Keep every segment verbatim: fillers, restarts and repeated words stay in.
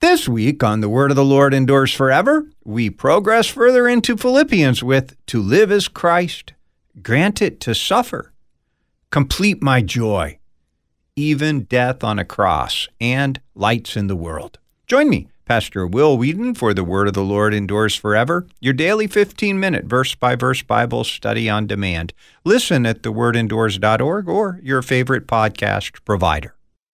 This week on The Word of the Lord Endures Forever, we progress further into Philippians with To live is Christ, grant it to suffer, complete my joy, even death on a cross, and lights in the world. Join me, Pastor Will Whedon, for The Word of the Lord Endures Forever, your daily fifteen-minute verse-by-verse Bible study on demand. Listen at the word endures dot org or your favorite podcast provider.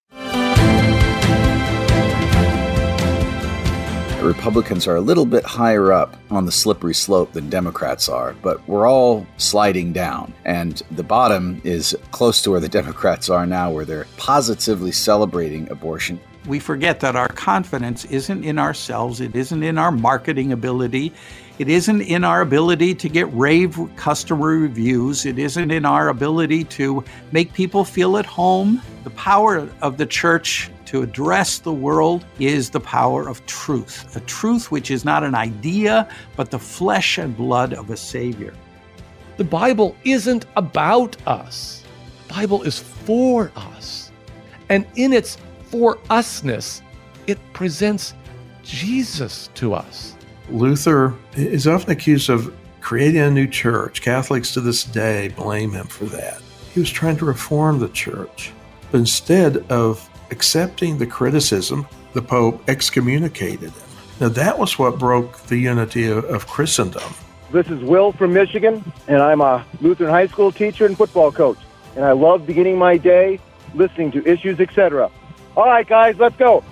Republicans are a little bit higher up on the slippery slope than Democrats are, but we're all sliding down. And the bottom is close to where the Democrats are now, where they're positively celebrating abortion. We forget that our confidence isn't in ourselves. It isn't in our marketing ability. It isn't in our ability to get rave customer reviews. It isn't in our ability to make people feel at home. The power of the church to address the world is the power of truth, a truth which is not an idea, but the flesh and blood of a Savior. The Bible isn't about us. The Bible is for us. And in its for usness, it presents Jesus to us. Luther is often accused of creating a new church. Catholics to this day blame him for that. He was trying to reform the church. But instead of accepting the criticism, the Pope excommunicated him. Now that was what broke the unity of, of Christendom. This is Will from Michigan, and I'm a Lutheran high school teacher and football coach. And I love beginning my day listening to Issues, et cetera. All right, guys, let's go.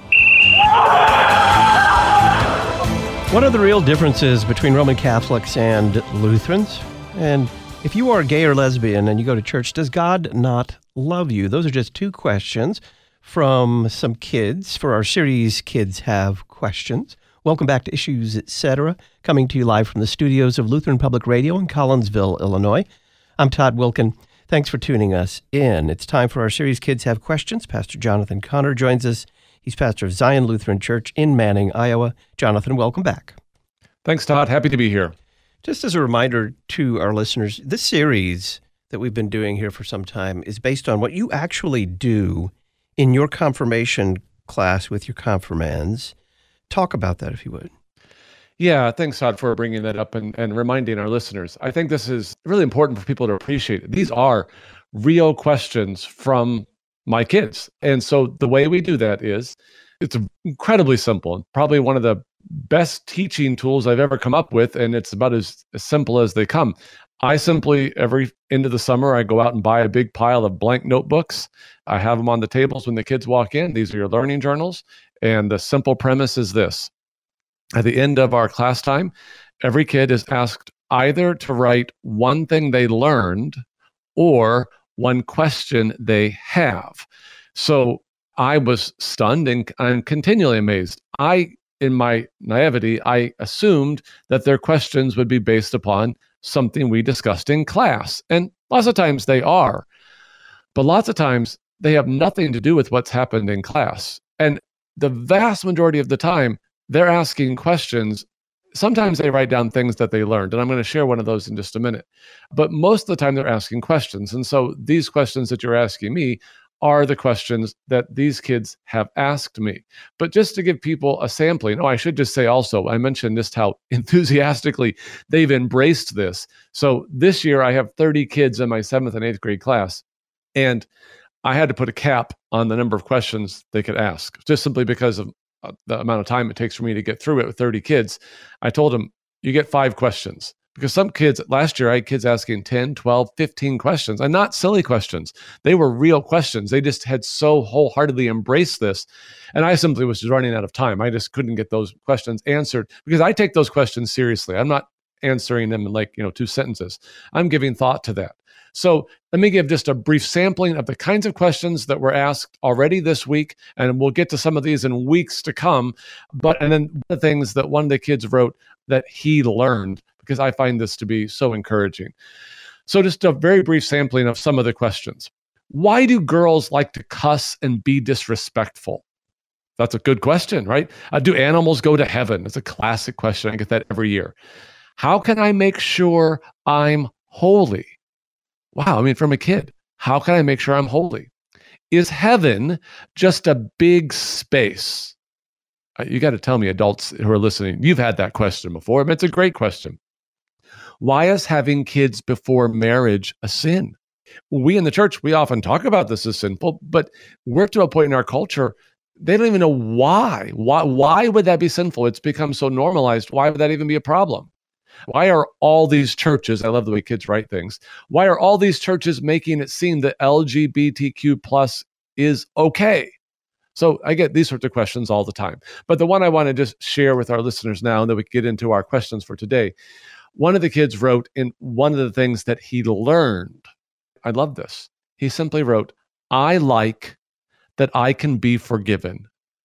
What are the real differences between Roman Catholics and Lutherans? And if you are gay or lesbian and you go to church, does God not love you? Those are just two questions from some kids for our series, Kids Have Questions. Welcome back to Issues, et cetera, coming to you live from the studios of Lutheran Public Radio in Collinsville, Illinois. I'm Todd Wilkin. Thanks for tuning us in. It's time for our series, Kids Have Questions. Pastor Jonathan Connor joins us. He's pastor of Zion Lutheran Church in Manning, Iowa. Jonathan, welcome back. Thanks, Todd. Happy to be here. Just as a reminder to our listeners, this series that we've been doing here for some time is based on what you actually do in your confirmation class with your confirmands. Talk about that, if you would. Yeah, thanks, Todd, for bringing that up and, and reminding our listeners. I think this is really important for people to appreciate it. These are real questions from my kids. And so the way we do that is, it's incredibly simple, probably one of the best teaching tools I've ever come up with, and it's about as, as simple as they come. I simply, every end of the summer, I go out and buy a big pile of blank notebooks. I have them on the tables when the kids walk in. These are your learning journals. And the simple premise is this. At the end of our class time, every kid is asked either to write one thing they learned or one question they have. So I was stunned and I'm continually amazed. I, in my naivety, I assumed that their questions would be based upon something we discussed in class. And lots of times they are. But lots of times they have nothing to do with what's happened in class. And the vast majority of the time, they're asking questions. Sometimes they write down things that they learned, and I'm going to share one of those in just a minute. But most of the time, they're asking questions. And so these questions that you're asking me are the questions that these kids have asked me. But just to give people a sampling, oh, I should just say also, I mentioned just how enthusiastically they've embraced this. So this year, I have thirty kids in my seventh and eighth grade class, and I had to put a cap on the number of questions they could ask, just simply because of the amount of time it takes for me to get through it with thirty kids. I told them, you get five questions. Because some kids, last year, I had kids asking ten, twelve, fifteen questions, and not silly questions. They were real questions. They just had so wholeheartedly embraced this. And I simply was just running out of time. I just couldn't get those questions answered because I take those questions seriously. I'm not answering them in like, you know, two sentences. I'm giving thought to that. So let me give just a brief sampling of the kinds of questions that were asked already this week, and we'll get to some of these in weeks to come. But and then the things that one of the kids wrote that he learned, because I find this to be so encouraging. So just a very brief sampling of some of the questions. Why do girls like to cuss and be disrespectful? That's a good question, right? Uh, do animals go to heaven? It's a classic question. I get that every year. How can I make sure I'm holy? Wow, I mean, from a kid, how can I make sure I'm holy? Is heaven just a big space? Uh, You got to tell me, adults who are listening, you've had that question before. I mean, it's a great question. Why is having kids before marriage a sin? We in the church, we often talk about this as sinful, but we're to a point in our culture, they don't even know why. Why, why would that be sinful? It's become so normalized. Why would that even be a problem? Why are all these churches, I love the way kids write things, why are all these churches making it seem that L G B T Q plus is okay? So I get these sorts of questions all the time. But the one I want to just share with our listeners now, and then we can get into our questions for today. One of the kids wrote in one of the things that he learned, I love this. He simply wrote, I like that I can be forgiven.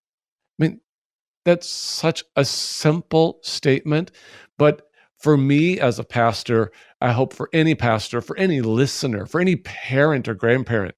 I mean, that's such a simple statement, but for me as a pastor, I hope for any pastor, for any listener, for any parent or grandparent,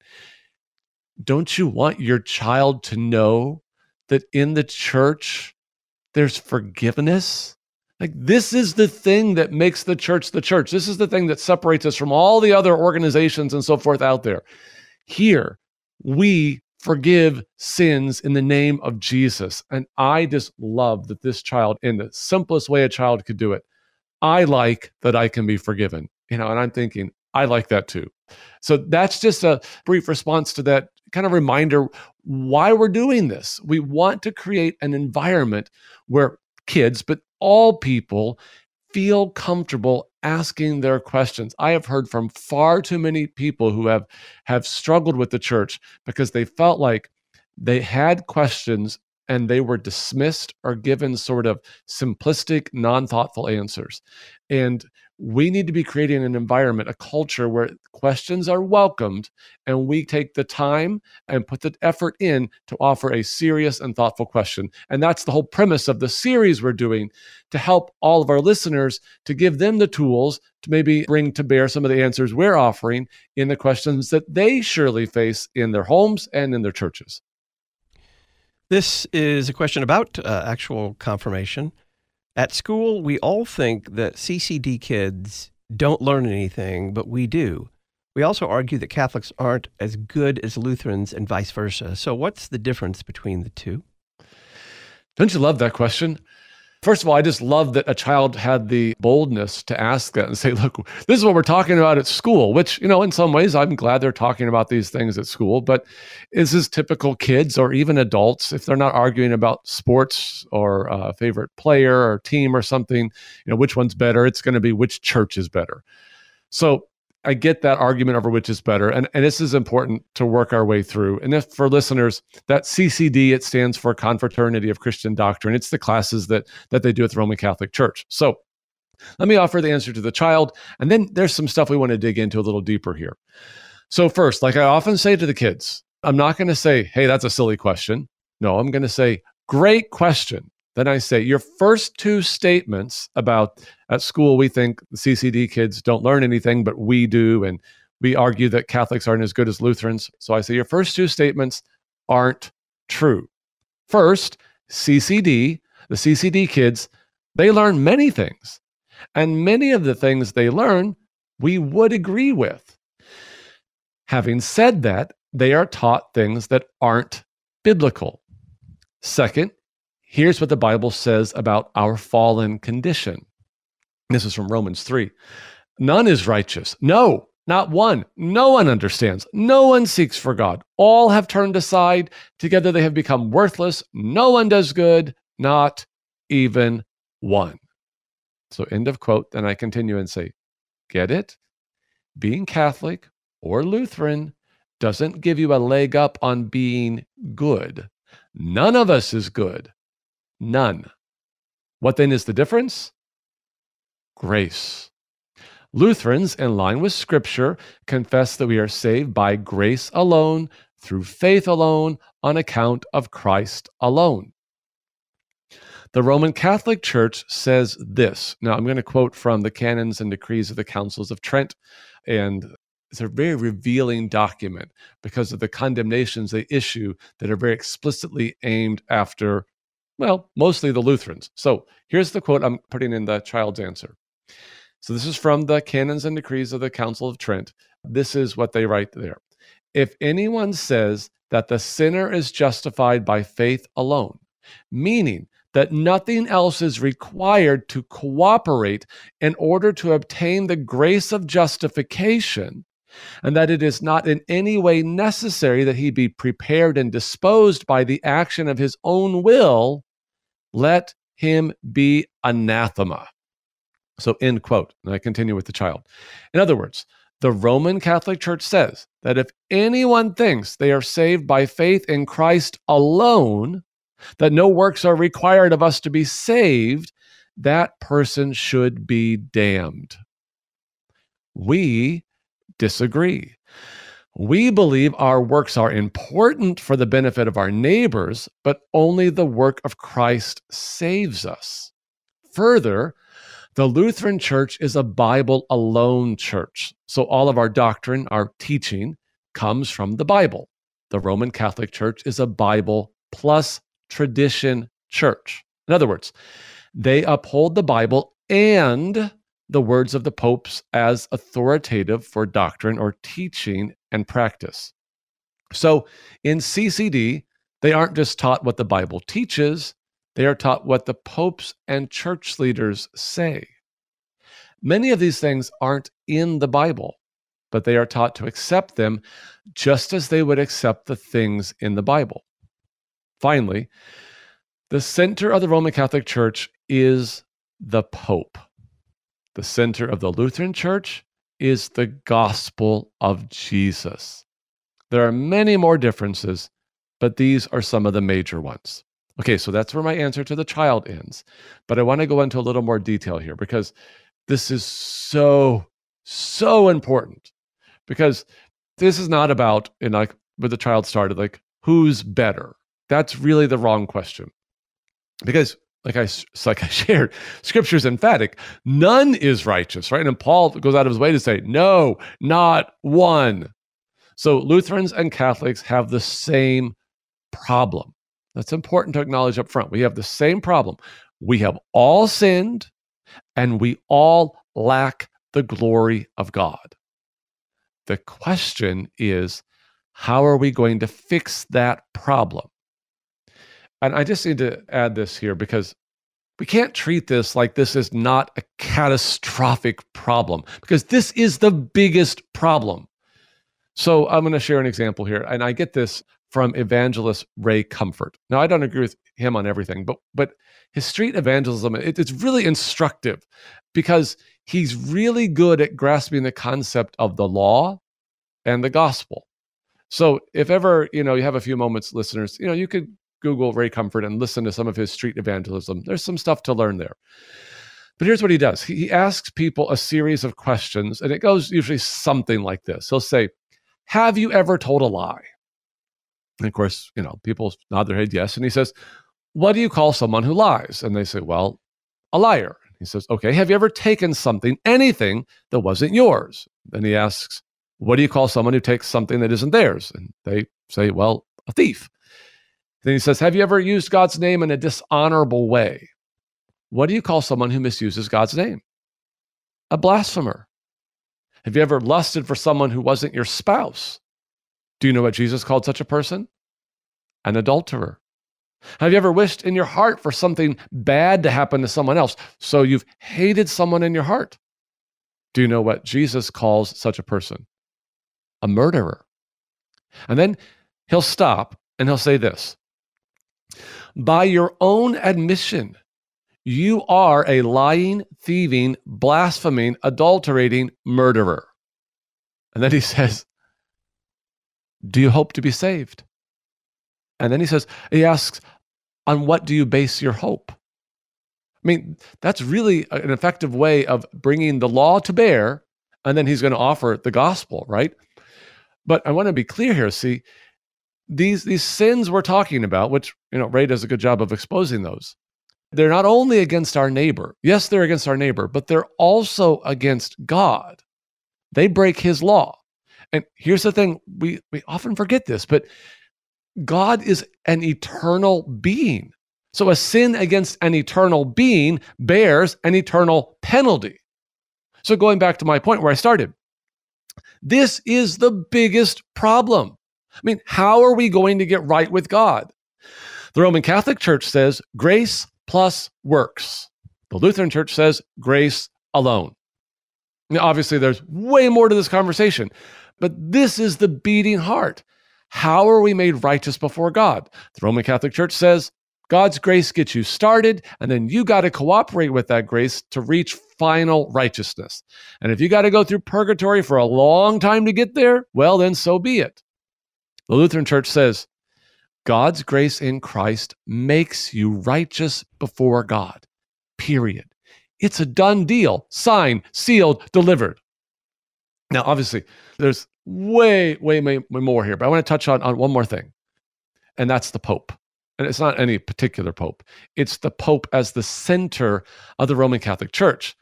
don't you want your child to know that in the church, there's forgiveness? Like, this is the thing that makes the church the church. This is the thing that separates us from all the other organizations and so forth out there. Here, we forgive sins in the name of Jesus. And I just love that this child, in the simplest way a child could do it, I like that I can be forgiven. You know, and I'm thinking, I like that too. So that's just a brief response to that kind of reminder why we're doing this. We want to create an environment where kids, but all people, feel comfortable asking their questions. I have heard from far too many people who have, have struggled with the church because they felt like they had questions and they were dismissed or given sort of simplistic, non-thoughtful answers. And we need to be creating an environment, a culture where questions are welcomed and we take the time and put the effort in to offer a serious and thoughtful question. And that's the whole premise of the series we're doing, to help all of our listeners, to give them the tools to maybe bring to bear some of the answers we're offering in the questions that they surely face in their homes and in their churches. This is a question about uh, actual confirmation. At school, we all think that C C D kids don't learn anything, but we do. We also argue that Catholics aren't as good as Lutherans and vice versa. So what's the difference between the two? Don't you love that question? First of all, I just love that a child had the boldness to ask that and say, look, this is what we're talking about at school, which, you know, in some ways, I'm glad they're talking about these things at school, but is this typical kids or even adults, if they're not arguing about sports or a favorite player or team or something, you know, which one's better? It's going to be which church is better. So I get that argument over which is better. And, and this is important to work our way through. And if for listeners, that C C D, it stands for Confraternity of Christian Doctrine. It's the classes that, that they do at the Roman Catholic Church. So let me offer the answer to the child. And then there's some stuff we want to dig into a little deeper here. So first, like I often say to the kids, I'm not going to say, hey, that's a silly question. No, I'm going to say, great question. Then I say, your first two statements about at school, we think the C C D kids don't learn anything, but we do. And we argue that Catholics aren't as good as Lutherans. So I say, your first two statements aren't true. First, C C D, the C C D kids, they learn many things. And many of the things they learn, we would agree with. Having said that, they are taught things that aren't biblical. Second, here's what the Bible says about our fallen condition. This is from Romans three. None is righteous. No, not one. No one understands. No one seeks for God. All have turned aside. Together they have become worthless. No one does good, not even one. So end of quote. Then I continue and say, get it? Being Catholic or Lutheran doesn't give you a leg up on being good. None of us is good. None. What then is the difference? Grace. Lutherans, in line with Scripture, confess that we are saved by grace alone, through faith alone, on account of Christ alone. The Roman Catholic Church says this. Now, I'm going to quote from the Canons and Decrees of the Councils of Trent, and it's a very revealing document because of the condemnations they issue that are very explicitly aimed after, well, mostly the Lutherans. So here's the quote I'm putting in the child's answer. So this is from the Canons and Decrees of the Council of Trent. This is what they write there. If anyone says that the sinner is justified by faith alone, meaning that nothing else is required to cooperate in order to obtain the grace of justification, and that it is not in any way necessary that he be prepared and disposed by the action of his own will, let him be anathema. So, end quote. And I continue with the child. In other words, the Roman Catholic Church says that if anyone thinks they are saved by faith in Christ alone, that no works are required of us to be saved, that person should be damned. We disagree. We believe our works are important for the benefit of our neighbors, but only the work of Christ saves us. Further, the Lutheran Church is a Bible alone church. So all of our doctrine, our teaching, comes from the Bible. The Roman Catholic Church is a Bible plus tradition church. In other words, they uphold the Bible and the words of the popes as authoritative for doctrine or teaching and practice. So in C C D, they aren't just taught what the Bible teaches, they are taught what the popes and church leaders say. Many of these things aren't in the Bible, but they are taught to accept them just as they would accept the things in the Bible. Finally, the center of the Roman Catholic Church is the Pope. The center of the Lutheran Church is the gospel of Jesus. There are many more differences, but these are some of the major ones. Okay, so that's where my answer to the child ends. But I want to go into a little more detail here because this is so, so important. Because this is not about, and like where the child started, like who's better? That's really the wrong question. Because like I, like I shared, Scripture is emphatic. None is righteous, right? And Paul goes out of his way to say, no, not one. So Lutherans and Catholics have the same problem. That's important to acknowledge up front. We have the same problem. We have all sinned, and we all lack the glory of God. The question is, how are we going to fix that problem? And I just need to add this here because we can't treat this like this is not a catastrophic problem, because this is the biggest problem. So I'm going to share an example here, and I get this from evangelist Ray Comfort. Now, I don't agree with him on everything, but but his street evangelism, it, it's really instructive because he's really good at grasping the concept of the law and the gospel. So if ever, you know, you have a few moments, listeners, you know, you could Google Ray Comfort and listen to some of his street evangelism. There's some stuff to learn there. But here's what he does. He, he asks people a series of questions, and it goes usually something like this. He'll say, have you ever told a lie? And of course, you know, people nod their head yes. And he says, what do you call someone who lies? And they say, well, a liar. He says, okay, have you ever taken something, anything that wasn't yours? Then he asks, what do you call someone who takes something that isn't theirs? And they say, well, a thief. Then he says, have you ever used God's name in a dishonorable way? What do you call someone who misuses God's name? A blasphemer. Have you ever lusted for someone who wasn't your spouse? Do you know what Jesus called such a person? An adulterer. Have you ever wished in your heart for something bad to happen to someone else, so you've hated someone in your heart? Do you know what Jesus calls such a person? A murderer. And then he'll stop and he'll say this. By your own admission, you are a lying, thieving, blaspheming, adulterating murderer. And then he says, do you hope to be saved? And then he says, he asks, on what do you base your hope? I mean, that's really an effective way of bringing the law to bear, and then he's going to offer the gospel, right? But I want to be clear here. See, these, these sins we're talking about, which, you know, Ray does a good job of exposing those, they're not only against our neighbor. Yes, they're against our neighbor, but they're also against God. They break his law. And here's the thing, we, we often forget this, but God is an eternal being. So a sin against an eternal being bears an eternal penalty. So going back to my point where I started, this is the biggest problem. I mean, how are we going to get right with God? The Roman Catholic Church says grace plus works. The Lutheran Church says grace alone. Now, obviously, there's way more to this conversation, but this is the beating heart. How are we made righteous before God? The Roman Catholic Church says God's grace gets you started, and then you got to cooperate with that grace to reach final righteousness. And if you got to go through purgatory for a long time to get there, well, then so be it. The Lutheran Church says God's grace in Christ makes you righteous before God, period. It's a done deal, signed, sealed, delivered. Now, obviously, there's way, way, way more here, but I want to touch on, on one more thing, and that's the Pope. And it's not any particular Pope. It's the Pope as the center of the Roman Catholic Church.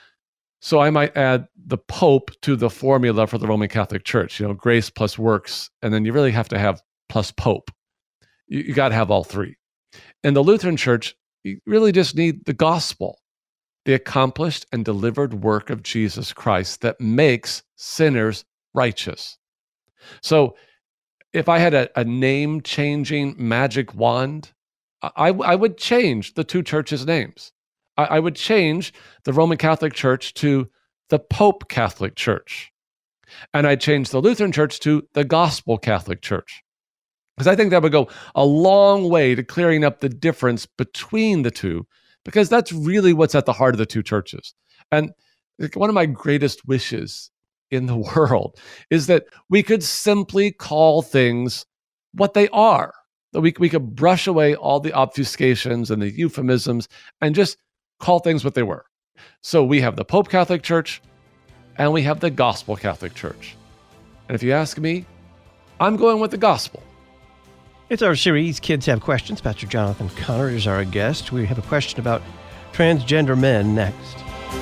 So I might add the Pope to the formula for the Roman Catholic Church, you know, grace plus works, and then you really have to have plus Pope. You, you got to have all three. In the Lutheran Church, you really just need the gospel, the accomplished and delivered work of Jesus Christ that makes sinners righteous. So if I had a, a name-changing magic wand, I, I would change the two churches' names. I, I would change the Roman Catholic Church to the Pope Catholic Church. And I'd change the Lutheran Church to the Gospel Catholic Church. Because I think that would go a long way to clearing up the difference between the two, because that's really what's at the heart of the two churches. And one of my greatest wishes in the world is that we could simply call things what they are, that we, we could brush away all the obfuscations and the euphemisms and just call things what they were. So we have the Pope Catholic Church and we have the Gospel Catholic Church. And if you ask me, I'm going with the gospel. It's our series, Kids Have Questions. Pastor Jonathan Conner is our guest. We have a question about transgender men next.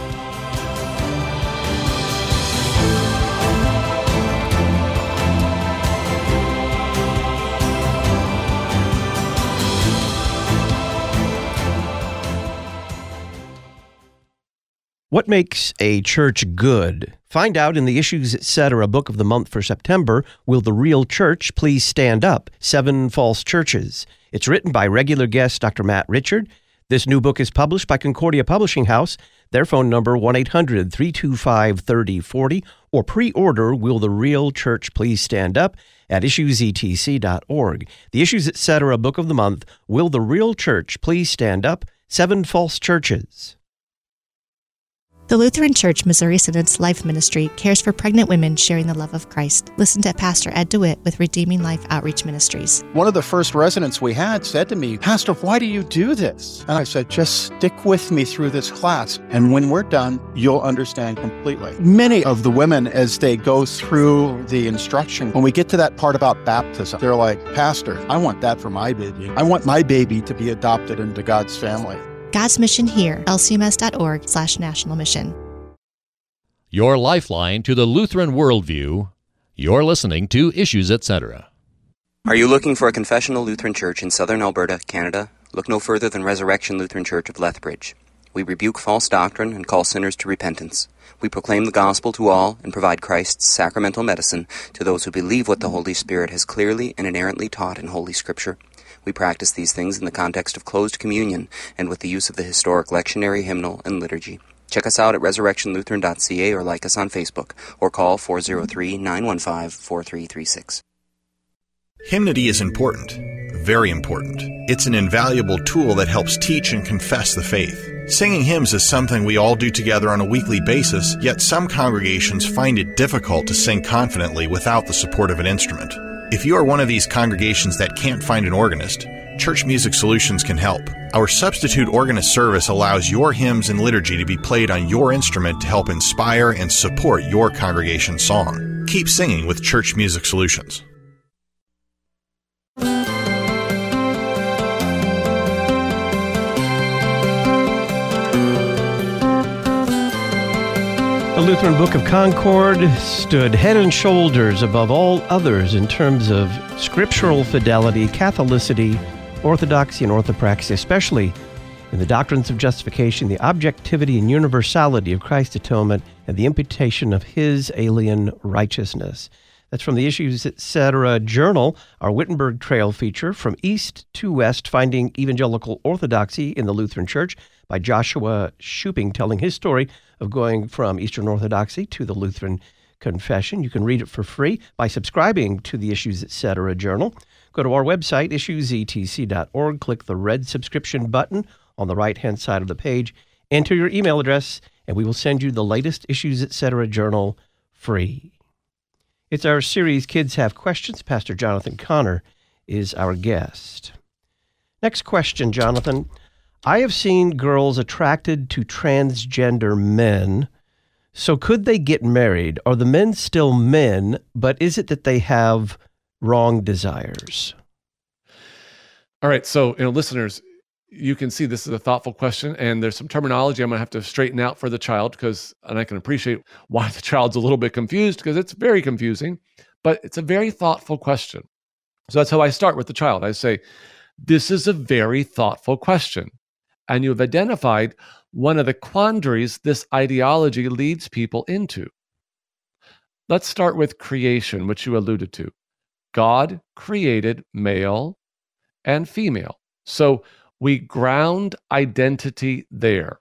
What makes a church good? Find out in the Issues Etc. book of the month for September, Will the Real Church Please Stand Up? Seven False Churches. It's written by regular guest Doctor Matt Richard. This new book is published by Concordia Publishing House. Their phone number, one eight hundred, three two five, three oh four oh, or pre-order Will the Real Church Please Stand Up at issues e t c dot org. The Issues Etc. book of the month, Will the Real Church Please Stand Up? Seven False Churches. The Lutheran Church Missouri Synod's Life Ministry cares for pregnant women sharing the love of Christ. Listen to Pastor Ed DeWitt with Redeeming Life Outreach Ministries. One of the first residents we had said to me, Pastor, why do you do this? And I said, just stick with me through this class. And when we're done, you'll understand completely. Many of the women, as they go through the instruction, when we get to that part about baptism, they're like, Pastor, I want that for my baby. I want my baby to be adopted into God's family. God's Mission Here, L C M S dot org slash national mission. Your lifeline to the Lutheran worldview. You're listening to Issues Etc. Are you looking for a confessional Lutheran church in southern Alberta, Canada? Look no further than Resurrection Lutheran Church of Lethbridge. We rebuke false doctrine and call sinners to repentance. We proclaim the gospel to all and provide Christ's sacramental medicine to those who believe what the Holy Spirit has clearly and inerrantly taught in Holy Scripture. We practice these things in the context of closed communion and with the use of the historic lectionary, hymnal, and liturgy. Check us out at resurrection lutheran dot c a or like us on Facebook or call four oh three, nine one five, four three three six. Hymnody is important, very important. It's an invaluable tool that helps teach and confess the faith. Singing hymns is something we all do together on a weekly basis, yet some congregations find it difficult to sing confidently without the support of an instrument. If you are one of these congregations that can't find an organist, Church Music Solutions can help. Our substitute organist service allows your hymns and liturgy to be played on your instrument to help inspire and support your congregation's song. Keep singing with Church Music Solutions. The Lutheran Book of Concord stood head and shoulders above all others in terms of scriptural fidelity, Catholicity, orthodoxy, and orthopraxy, especially in the doctrines of justification, the objectivity and universality of Christ's atonement, and the imputation of his alien righteousness. That's from the Issues Etc. Journal, our Wittenberg Trail feature, From East to West, Finding Evangelical Orthodoxy in the Lutheran Church, by Joshua Shuping, telling his story of going from Eastern Orthodoxy to the Lutheran Confession. You can read it for free by subscribing to the Issues Etc. Journal. Go to our website, issues e t c dot org, click the red subscription button on the right-hand side of the page, enter your email address, and we will send you the latest Issues Etc. Journal free. It's our series, Kids Have Questions. Pastor Jonathan Connor is our guest. Next question, Jonathan. I have seen girls attracted to transgender men. So could they get married? Are the men still men, but is it that they have wrong desires? All right. So, you know, listeners, you can see this is a thoughtful question, and there's some terminology I'm going to have to straighten out for the child, because, and I can appreciate why the child's a little bit confused, because it's very confusing, but it's a very thoughtful question. So that's how I start with the child. I say, this is a very thoughtful question, and you've identified one of the quandaries this ideology leads people into. Let's start with creation, which you alluded to. God created male and female. So we ground identity there.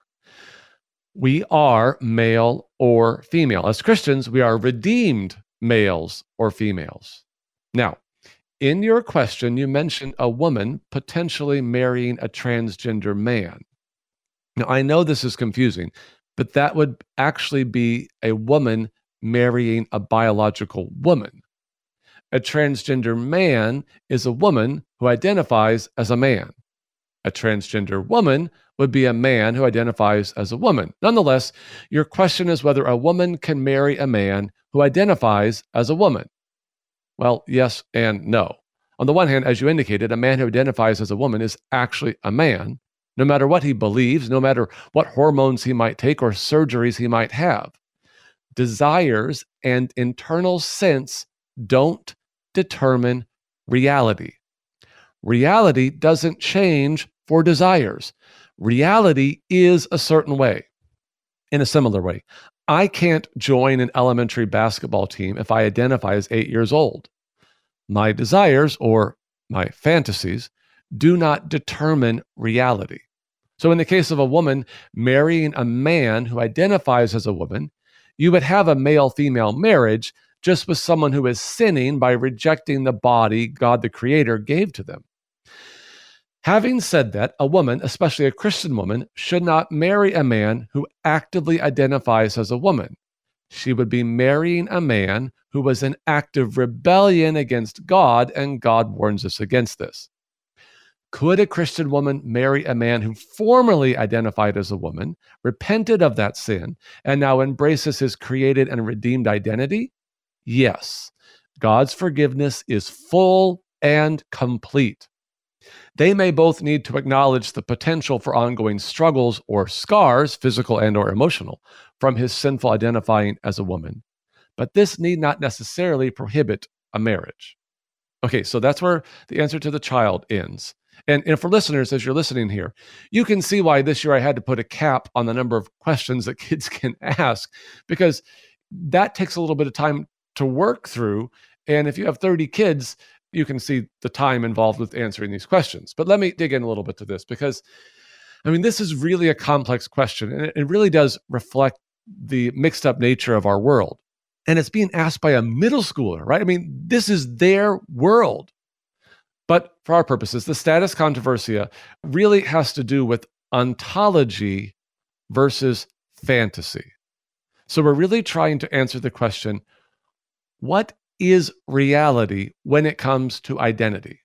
We are male or female. As Christians, we are redeemed males or females. Now, in your question, you mentioned a woman potentially marrying a transgender man. Now, I know this is confusing, but that would actually be a woman marrying a biological woman. A transgender man is a woman who identifies as a man. A transgender woman would be a man who identifies as a woman. Nonetheless, your question is whether a woman can marry a man who identifies as a woman. Well, yes and no. On the one hand, as you indicated, a man who identifies as a woman is actually a man, no matter what he believes, no matter what hormones he might take or surgeries he might have. Desires and internal sense don't determine reality. Reality doesn't change for desires. Reality is a certain way. In a similar way, I can't join an elementary basketball team if I identify as eight years old. My desires or my fantasies do not determine reality. So in the case of a woman marrying a man who identifies as a woman, you would have a male-female marriage just with someone who is sinning by rejecting the body God the Creator gave to them. Having said that, a woman, especially a Christian woman, should not marry a man who actively identifies as a woman. She would be marrying a man who was in active rebellion against God, and God warns us against this. Could a Christian woman marry a man who formerly identified as a woman, repented of that sin, and now embraces his created and redeemed identity? Yes. God's forgiveness is full and complete. They may both need to acknowledge the potential for ongoing struggles or scars, physical and or emotional, from his sinful identifying as a woman. But this need not necessarily prohibit a marriage. Okay, so that's where the answer to the child ends. And, and for listeners, as you're listening here, you can see why this year I had to put a cap on the number of questions that kids can ask, because that takes a little bit of time to work through. And if you have thirty kids, you can see the time involved with answering these questions. But let me dig in a little bit to this, because, I mean, this is really a complex question, and it, it really does reflect the mixed up nature of our world. And it's being asked by a middle schooler, right? I mean, this is their world. But for our purposes, the status controversia really has to do with ontology versus fantasy. So we're really trying to answer the question, what is reality when it comes to identity?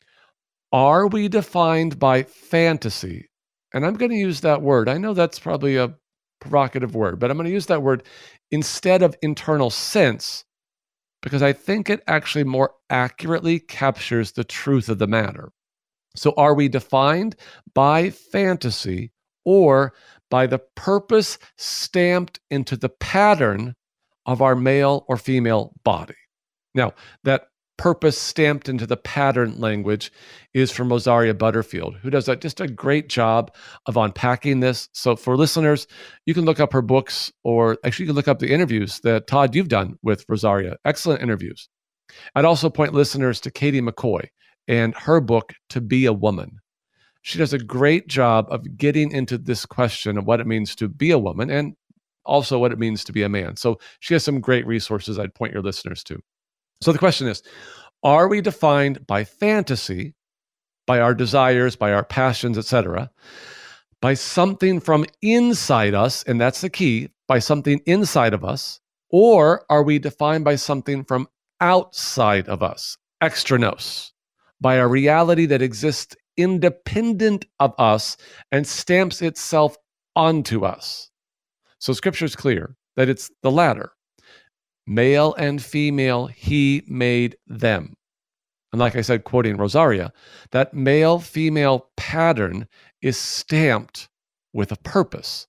Are we defined by fantasy? And I'm going to use that word. I know that's probably a provocative word, but I'm going to use that word instead of internal sense, because I think it actually more accurately captures the truth of the matter. So are we defined by fantasy or by the purpose stamped into the pattern of our male or female body? Now, that purpose stamped into the pattern language is from Rosaria Butterfield, who does a, just a great job of unpacking this. So for listeners, you can look up her books, or actually you can look up the interviews that, Todd, you've done with Rosaria. Excellent interviews. I'd also point listeners to Katie McCoy and her book, To Be a Woman. She does a great job of getting into this question of what it means to be a woman and also what it means to be a man. So she has some great resources I'd point your listeners to. So the question is, are we defined by fantasy, by our desires, by our passions, et cetera, by something from inside us, and that's the key, by something inside of us, or are we defined by something from outside of us, extranos, by a reality that exists independent of us and stamps itself onto us? So Scripture is clear that it's the latter. Male and female, he made them. And like I said, quoting Rosaria, that male-female pattern is stamped with a purpose.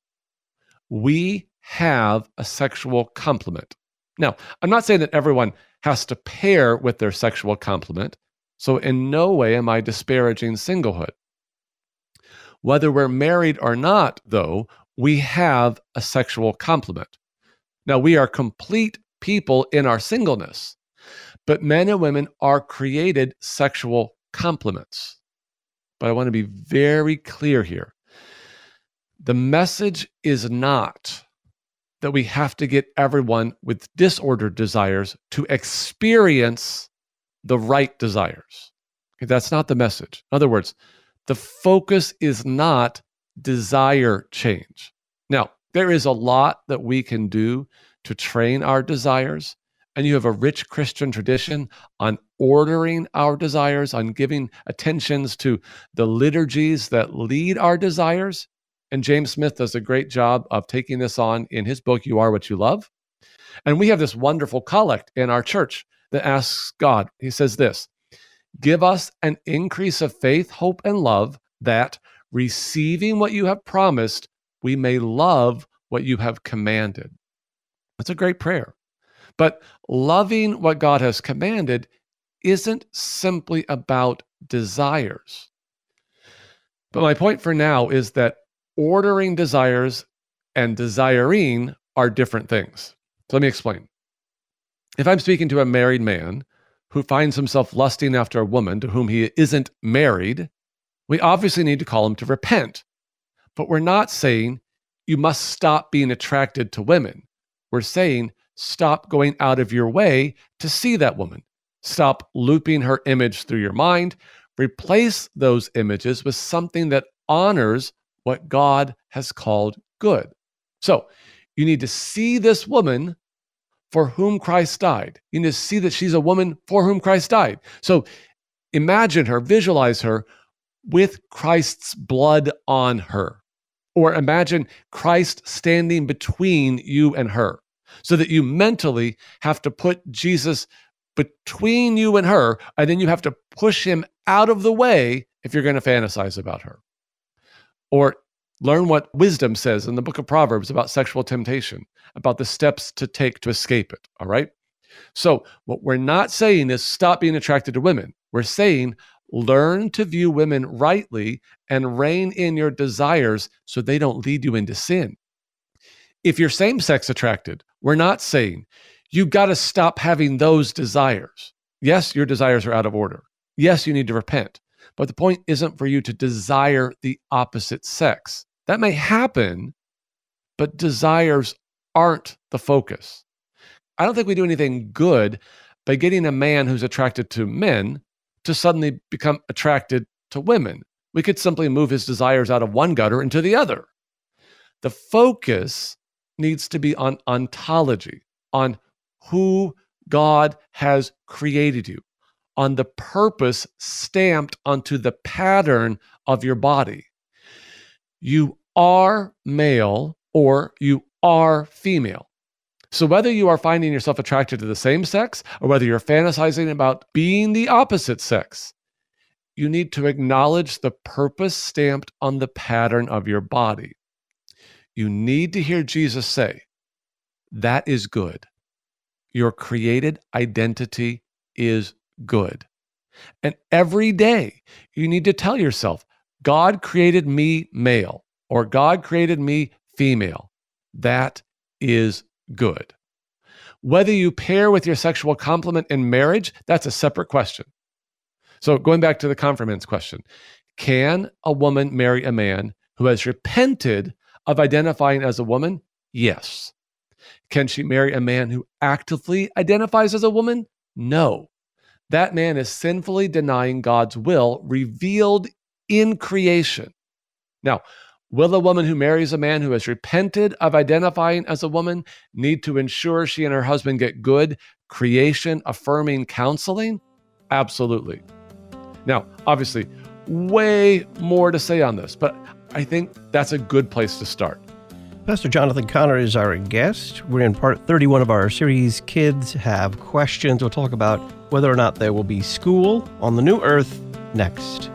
We have a sexual complement. Now, I'm not saying that everyone has to pair with their sexual complement, so in no way am I disparaging singlehood. Whether we're married or not, though, we have a sexual complement. Now, we are complete people in our singleness, but men and women are created sexual complements. But I want to be very clear here. The message is not that we have to get everyone with disordered desires to experience the right desires. Okay, that's not the message. In other words, the focus is not desire change. Now, there is a lot that we can do to train our desires, and you have a rich Christian tradition on ordering our desires, on giving attentions to the liturgies that lead our desires. And James Smith does a great job of taking this on in his book, You Are What You Love. And we have this wonderful collect in our church that asks God, he says this, give us an increase of faith, hope, and love, that receiving what you have promised, we may love what you have commanded. That's a great prayer. But loving what God has commanded isn't simply about desires. But my point for now is that ordering desires and desiring are different things. So let me explain. If I'm speaking to a married man who finds himself lusting after a woman to whom he isn't married, we obviously need to call him to repent. But we're not saying you must stop being attracted to women. We're saying stop going out of your way to see that woman. Stop looping her image through your mind. Replace those images with something that honors what God has called good. So you need to see this woman for whom Christ died. You need to see that she's a woman for whom Christ died. So imagine her, visualize her with Christ's blood on her. Or imagine Christ standing between you and her, so that you mentally have to put Jesus between you and her, and then you have to push him out of the way if you're going to fantasize about her. Or learn what wisdom says in the book of Proverbs about sexual temptation, about the steps to take to escape it, all right? So what we're not saying is stop being attracted to women. We're saying learn to view women rightly and rein in your desires so they don't lead you into sin. If you're same-sex attracted, we're not saying you got to stop having those desires. Yes, your desires are out of order. Yes, you need to repent. But the point isn't for you to desire the opposite sex. That may happen, but desires aren't the focus. I don't think we do anything good by getting a man who's attracted to men to suddenly become attracted to women. We could simply move his desires out of one gutter into the other. The focus needs to be on ontology, on who God has created you, on the purpose stamped onto the pattern of your body. You are male or you are female. So whether you are finding yourself attracted to the same sex or whether you're fantasizing about being the opposite sex, you need to acknowledge the purpose stamped on the pattern of your body. You need to hear Jesus say, that is good. Your created identity is good. And every day you need to tell yourself, God created me male, or God created me female. That is good. Whether you pair with your sexual complement in marriage, that's a separate question. So going back to the confirmand's question, can a woman marry a man who has repented of identifying as a woman? Yes. Can she marry a man who actively identifies as a woman? No. That man is sinfully denying God's will revealed in creation. Now, will a woman who marries a man who has repented of identifying as a woman need to ensure she and her husband get good creation-affirming counseling? Absolutely. Now, obviously, way more to say on this, but I think that's a good place to start. Pastor Jonathan Conner is our guest. We're in part thirty-one of our series, Kids Have Questions. We'll talk about whether or not there will be school on the new earth next.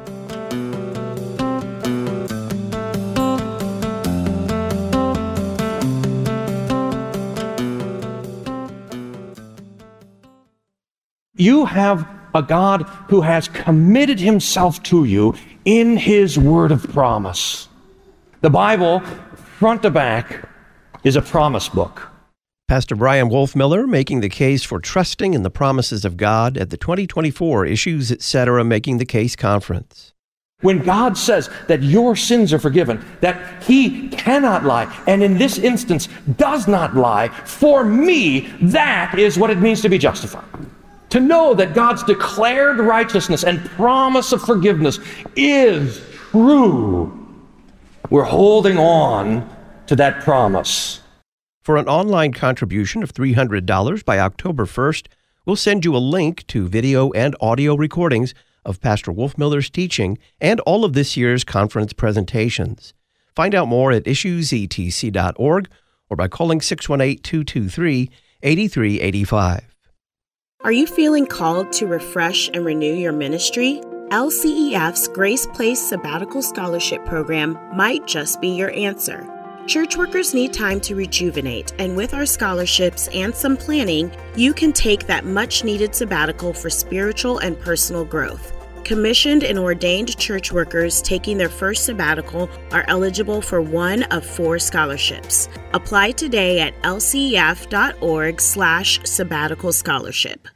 You have a God who has committed himself to you in his word of promise. The Bible, front to back, is a promise book. Pastor Brian Wolfmiller making the case for trusting in the promises of God at the twenty twenty-four Issues Etc. Making the Case Conference. When God says that your sins are forgiven, that he cannot lie, and in this instance does not lie, for me, that is what it means to be justified. To know that God's declared righteousness and promise of forgiveness is true. We're holding on to that promise. For an online contribution of three hundred dollars by October first, we'll send you a link to video and audio recordings of Pastor Wolfmiller's teaching and all of this year's conference presentations. Find out more at issues e t c dot org or by calling six one eight, two two three, eight three eight five. Are you feeling called to refresh and renew your ministry? L C E F's Grace Place Sabbatical Scholarship Program might just be your answer. Church workers need time to rejuvenate, and with our scholarships and some planning, you can take that much-needed sabbatical for spiritual and personal growth. Commissioned and ordained church workers taking their first sabbatical are eligible for one of four scholarships. Apply today at lcef.org slash sabbatical scholarship.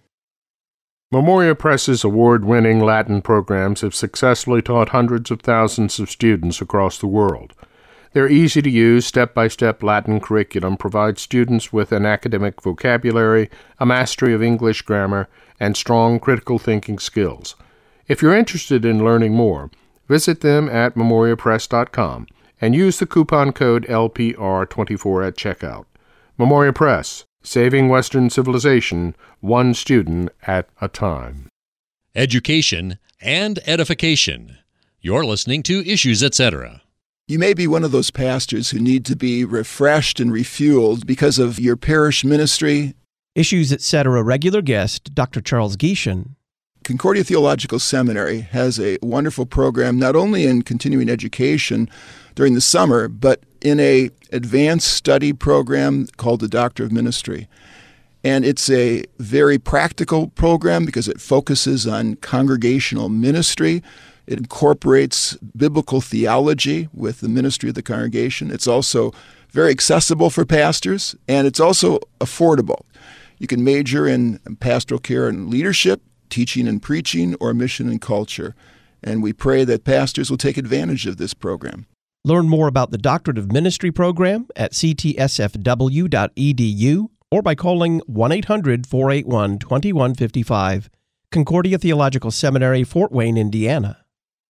Memoria Press's award-winning Latin programs have successfully taught hundreds of thousands of students across the world. Their easy-to-use, step-by-step Latin curriculum provides students with an academic vocabulary, a mastery of English grammar, and strong critical thinking skills. If you're interested in learning more, visit them at memoria press dot com and use the coupon code L P R twenty-four at checkout. Memoria Press, saving Western civilization, one student at a time. Education and edification. You're listening to Issues Etc. You may be one of those pastors who need to be refreshed and refueled because of your parish ministry. Issues Etc. regular guest, Doctor Charles Gieshen. Concordia Theological Seminary has a wonderful program, not only in continuing education during the summer, but in a advanced study program called the Doctor of Ministry. And it's a very practical program because it focuses on congregational ministry. It incorporates biblical theology with the ministry of the congregation. It's also very accessible for pastors, and it's also affordable. You can major in pastoral care and leadership, teaching and preaching, or mission and culture. And we pray that pastors will take advantage of this program. Learn more about the Doctorate of Ministry program at c t s f w dot e d u or by calling one eight hundred, four eight one, two one five five. Concordia Theological Seminary, Fort Wayne, Indiana.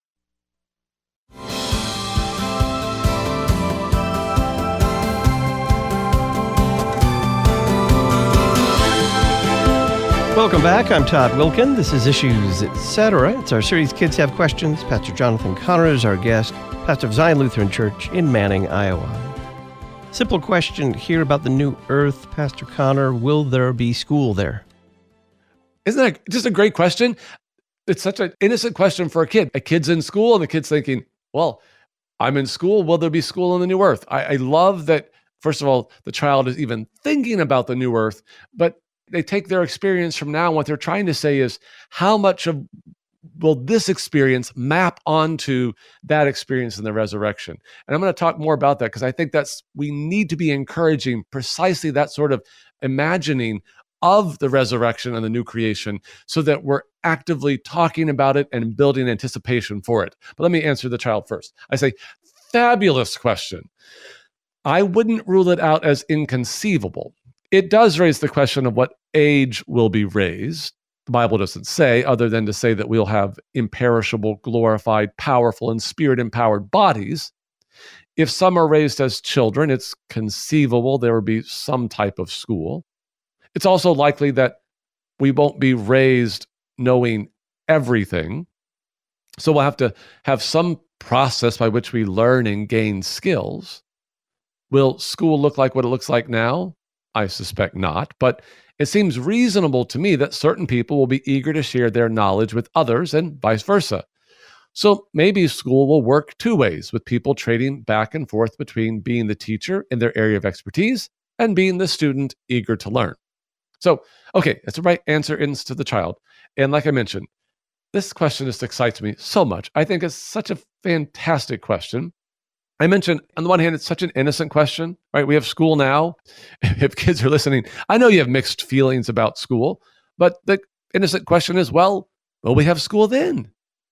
Welcome back. I'm Todd Wilkin. This is Issues Etc. It's our series, Kids Have Questions. Pastor Jonathan Conner is our guest, pastor of Zion Lutheran Church in Manning, Iowa. Simple question here about the new earth, Pastor Conner. Will there be school there? Isn't that just a great question? It's such an innocent question for a kid. A kid's in school and the kid's thinking, well, I'm in school. Will there be school on the new earth? I, I love that, first of all, the child is even thinking about the new earth, but They take their experience from now, and what they're trying to say is, how much of will this experience map onto that experience in the resurrection? And I'm going to talk more about that, because I think that's, we need to be encouraging precisely that sort of imagining of the resurrection and the new creation, so that we're actively talking about it and building anticipation for it. But let me answer the child first. I say, fabulous question. I wouldn't rule it out as inconceivable. It does raise the question of what age will be raised. The Bible doesn't say, other than to say that we'll have imperishable, glorified, powerful, and spirit-empowered bodies. If some are raised as children, it's conceivable there will be some type of school. It's also likely that we won't be raised knowing everything. So we'll have to have some process by which we learn and gain skills. Will school look like what it looks like now? I suspect not, but it seems reasonable to me that certain people will be eager to share their knowledge with others and vice versa. So maybe school will work two ways, with people trading back and forth between being the teacher in their area of expertise and being the student eager to learn. So, okay, that's the right answer to the child. And like I mentioned, this question just excites me so much. I think it's such a fantastic question. I mentioned, on the one hand, it's such an innocent question, right? We have school now. If kids are listening, I know you have mixed feelings about school, but the innocent question is, well, will we have school then?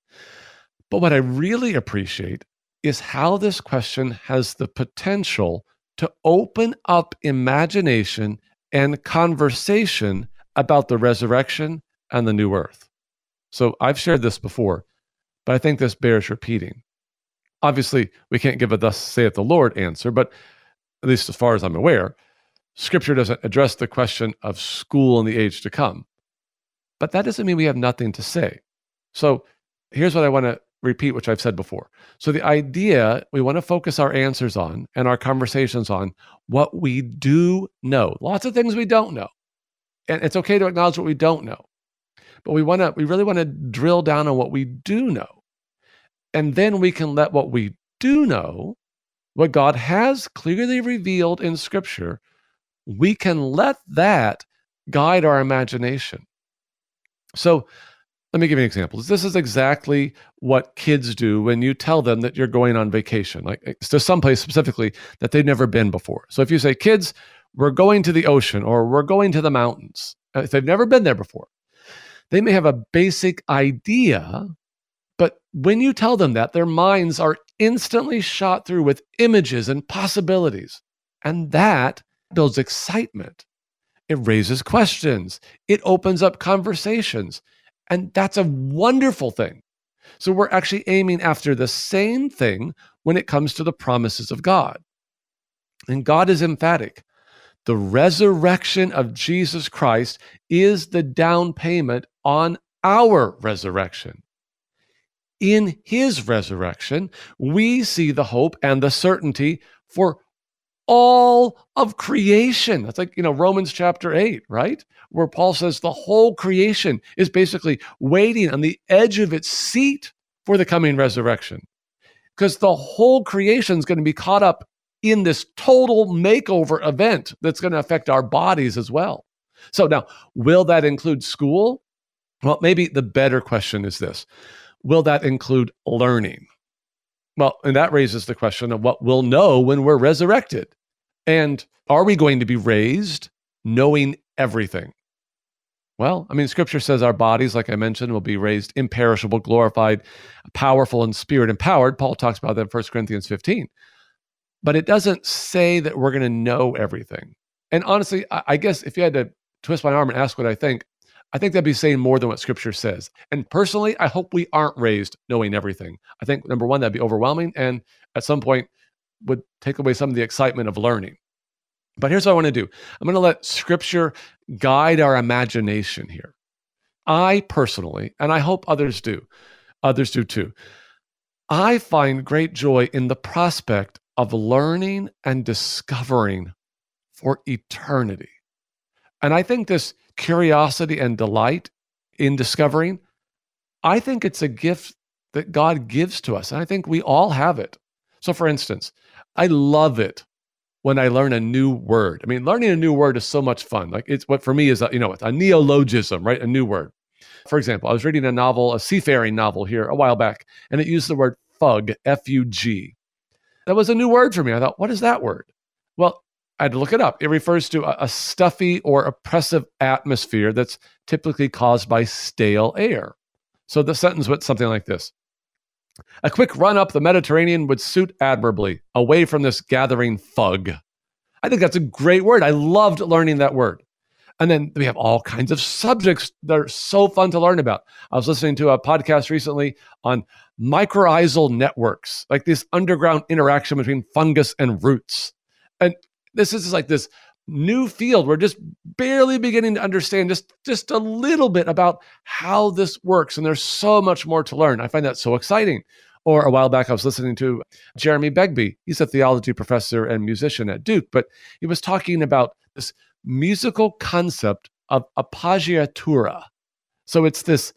But what I really appreciate is how this question has the potential to open up imagination and conversation about the resurrection and the new earth. So I've shared this before, but I think this bears repeating. Obviously, we can't give a thus saith the Lord answer, but at least as far as I'm aware, Scripture doesn't address the question of school in the age to come. But that doesn't mean we have nothing to say. So here's what I want to repeat, which I've said before. So the idea, we want to focus our answers on and our conversations on what we do know. Lots of things we don't know. And it's okay to acknowledge what we don't know. But we want to, we really want to drill down on what we do know. And then we can let what we do know, what God has clearly revealed in Scripture, we can let that guide our imagination. So let me give you an example. This is exactly what kids do when you tell them that you're going on vacation, like to someplace specifically that they've never been before. So if you say, kids, we're going to the ocean or we're going to the mountains, if they've never been there before, they may have a basic idea. But when you tell them that, their minds are instantly shot through with images and possibilities. And that builds excitement. It raises questions. It opens up conversations. And that's a wonderful thing. So we're actually aiming after the same thing when it comes to the promises of God. And God is emphatic. The resurrection of Jesus Christ is the down payment on our resurrection. In his resurrection, we see the hope and the certainty for all of creation. That's like, you know, Romans chapter eight, right? Where Paul says the whole creation is basically waiting on the edge of its seat for the coming resurrection. Because the whole creation is going to be caught up in this total makeover event that's going to affect our bodies as well. So now, will that include school? Well, maybe the better question is this. Will that include learning? Well, and that raises the question of what we'll know when we're resurrected. And are we going to be raised knowing everything? Well, I mean, Scripture says our bodies, like I mentioned, will be raised imperishable, glorified, powerful, and spirit-empowered. Paul talks about that in First Corinthians fifteen. But it doesn't say that we're going to know everything. And honestly, I guess if you had to twist my arm and ask what I think, I think that'd be saying more than what Scripture says. And personally, I hope we aren't raised knowing everything. I think, number one, that'd be overwhelming, and at some point would take away some of the excitement of learning. But here's what I want to do. I'm going to let Scripture guide our imagination here. I personally, and I hope others do, others do too, I find great joy in the prospect of learning and discovering for eternity. And I think this curiosity and delight in discovering, I think it's a gift that God gives to us. And I think we all have it. So for instance, I love it when I learn a new word. I mean, learning a new word is so mumuch fun. Like it's what for me is, a, you know, a neologism, right? A new word. For example, I was reading a novel, a seafaring novel here a while back, and it used the word fug, F U G. That was a new word for me. I thought, what is that word? Well, I had to look it up. It refers to a, a stuffy or oppressive atmosphere that's typically caused by stale air. So the sentence went something like this. A quick run up the Mediterranean would suit admirably, away from this gathering fug. I think that's a great word. I loved learning that word. And then we have all kinds of subjects that are so fun to learn about. I was listening to a podcast recently on mycorrhizal networks, like this underground interaction between fungus and roots. And this is like this new field. We're just barely beginning to understand just, just a little bit about how this works. And there's so much more to learn. I find that so exciting. Or a while back, I was listening to Jeremy Begbie. He's a theology professor and musician at Duke, but he was talking about this musical concept of appoggiatura. So it's this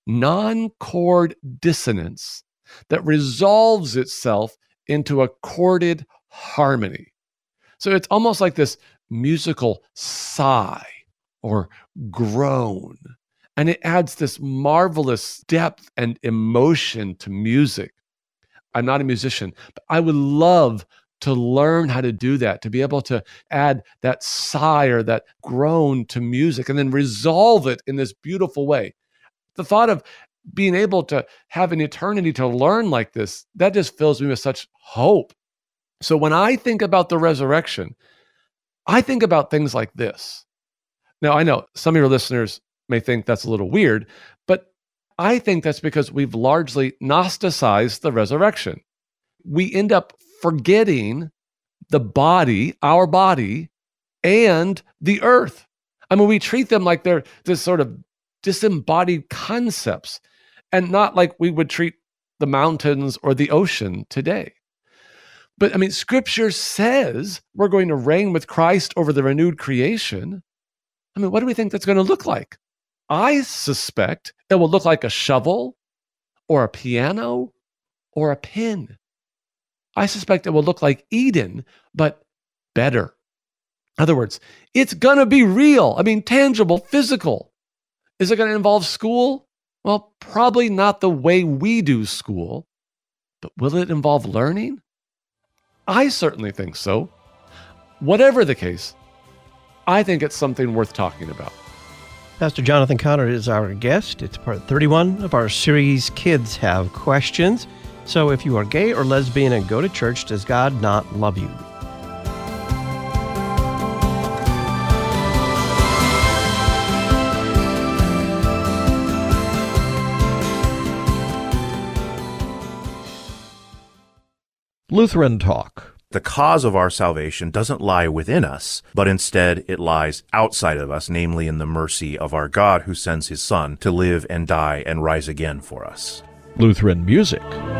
non-chord dissonance that resolves itself into a chorded harmony. So it's almost like this musical sigh or groan. And it adds this marvelous depth and emotion to music. I'm not a musician, but I would love to learn how to do that, to be able to add that sigh or that groan to music and then resolve it in this beautiful way. The thought of being able to have an eternity to learn like this, that just fills me with such hope. So when I think about the resurrection, I think about things like this. Now, I know some of your listeners may think that's a little weird, but I think that's because we've largely Gnosticized the resurrection. We end up forgetting the body, our body, and the earth. I mean, we treat them like they're this sort of disembodied concepts and not like we would treat the mountains or the ocean today. But I mean, Scripture says we're going to reign with Christ over the renewed creation. I mean, what do we think that's going to look like? I suspect it will look like a shovel or a piano or a pin. I suspect it will look like Eden, but better. In other words, it's going to be real. I mean, tangible, physical. Is it going to involve school? Well, probably not the way we do school, but will it involve learning? I certainly think so. Whatever the case, I think it's something worth talking about. Pastor Jonathan Conner is our guest. It's part thirty-one of our series, Kids Have Questions. So if you are gay or lesbian and go to church, does God not love you? Lutheran Talk. The cause of our salvation doesn't lie within us, but instead it lies outside of us, namely in the mercy of our God who sends his Son to live and die and rise again for us. Lutheran music.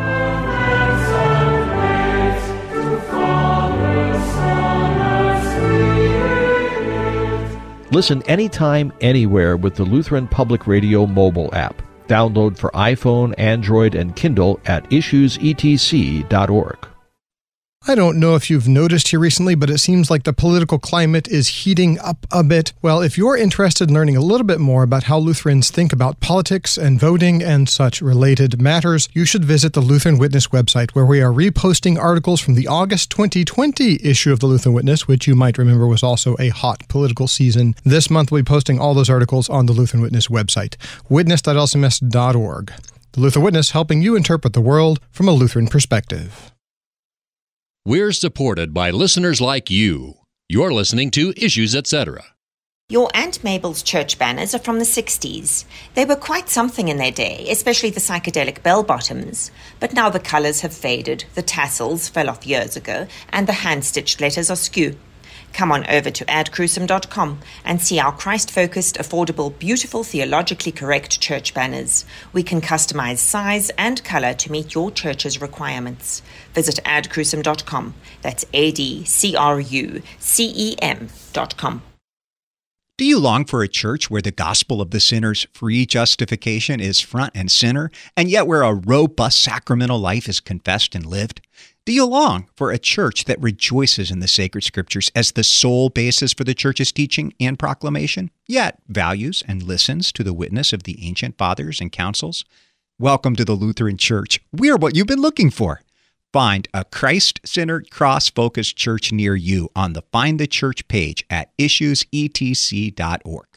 Listen anytime, anywhere with the Lutheran Public Radio mobile app. Download for iPhone, Android, and Kindle at issues e t c dot org. I don't know if you've noticed here recently, but it seems like the political climate is heating up a bit. Well, if you're interested in learning a little bit more about how Lutherans think about politics and voting and such related matters, you should visit the Lutheran Witness website, where we are reposting articles from the August twenty twenty issue of the Lutheran Witness, which you might remember was also a hot political season. This month we'll be posting all those articles on the Lutheran Witness website, witness dot l c m s dot org. The Lutheran Witness, helping you interpret the world from a Lutheran perspective. We're supported by listeners like you. You're listening to Issues, et cetera. Your Aunt Mabel's church banners are from the sixties. They were quite something in their day, especially the psychedelic bell-bottoms. But now the colours have faded, the tassels fell off years ago, and the hand-stitched letters are skew. Come on over to ad crucem dot com and see our Christ-focused, affordable, beautiful, theologically correct church banners. We can customize size and color to meet your church's requirements. Visit ad crucem dot com. That's A D C R U C E M dot com. Do you long for a church where the gospel of the sinner's free justification is front and center, and yet where a robust sacramental life is confessed and lived? Do you long for a church that rejoices in the sacred scriptures as the sole basis for the church's teaching and proclamation, yet values and listens to the witness of the ancient fathers and councils? Welcome to the Lutheran Church. We're what you've been looking for. Find a Christ-centered, cross-focused church near you on the Find the Church page at issues e t c dot org.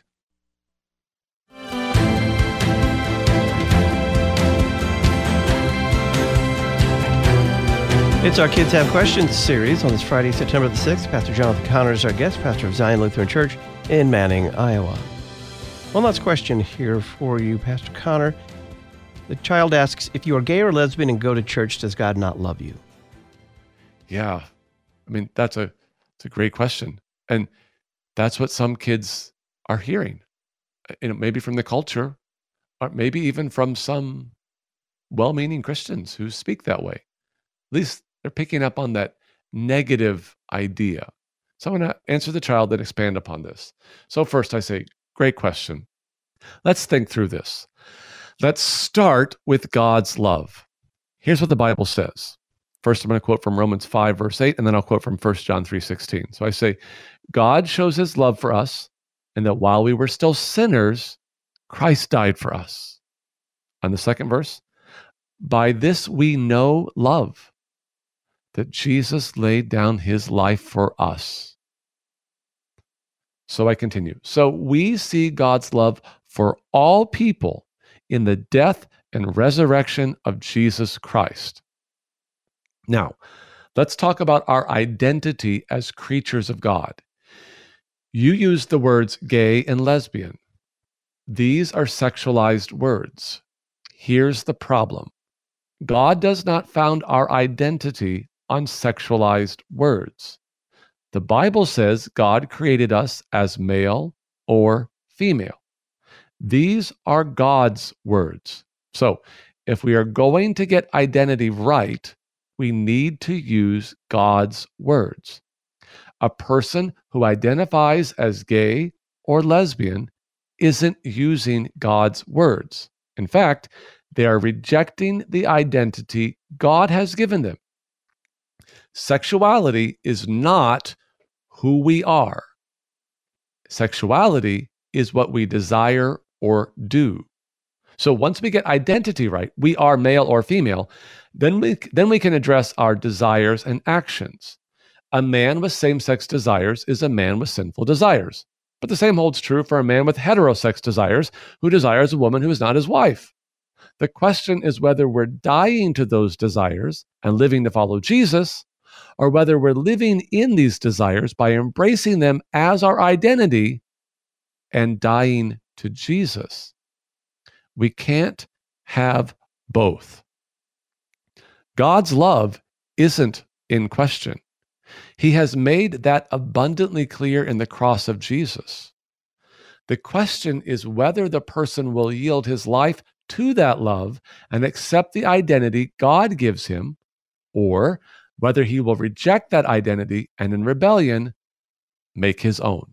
It's our Kids Have Questions series on this Friday, September the sixth. Pastor Jonathan Conner is our guest, pastor of Zion Lutheran Church in Manning, Iowa. One last question here for you, Pastor Conner. The child asks, if you are gay or lesbian and go to church, does God not love you? Yeah. I mean, that's a, it's a great question. And that's what some kids are hearing, you know, maybe from the culture, or maybe even from some well-meaning Christians who speak that way. At least they're picking up on that negative idea. So I'm going to answer the child and expand upon this. So first I say, great question. Let's think through this. Let's start with God's love. Here's what the Bible says. First, I'm going to quote from Romans five, verse eight, and then I'll quote from First John three sixteen. So I say, God shows his love for us, and that while we were still sinners, Christ died for us. On the second verse, by this we know love, that Jesus laid down his life for us. So I continue. So we see God's love for all people in the death and resurrection of Jesus Christ. Now, let's talk about our identity as creatures of God. You used the words gay and lesbian. These are sexualized words. Here's the problem. God does not found our identity on sexualized words. The Bible says God created us as male or female. These are God's words. So if we are going to get identity right, we need to use God's words. A person who identifies as gay or lesbian isn't using God's words. In fact, they are rejecting the identity God has given them. Sexuality is not who we are. Sexuality is what we desire or do. So once we get identity right, we are male or female, then we, then we can address our desires and actions. A man with same-sex desires is a man with sinful desires. But the same holds true for a man with heterosex desires who desires a woman who is not his wife. The question is whether we're dying to those desires and living to follow Jesus, or whether we're living in these desires by embracing them as our identity and dying to Jesus. We can't have both. God's love isn't in question. He has made that abundantly clear in the cross of Jesus. The question is whether the person will yield his life to that love and accept the identity God gives him, or whether he will reject that identity and in rebellion make his own.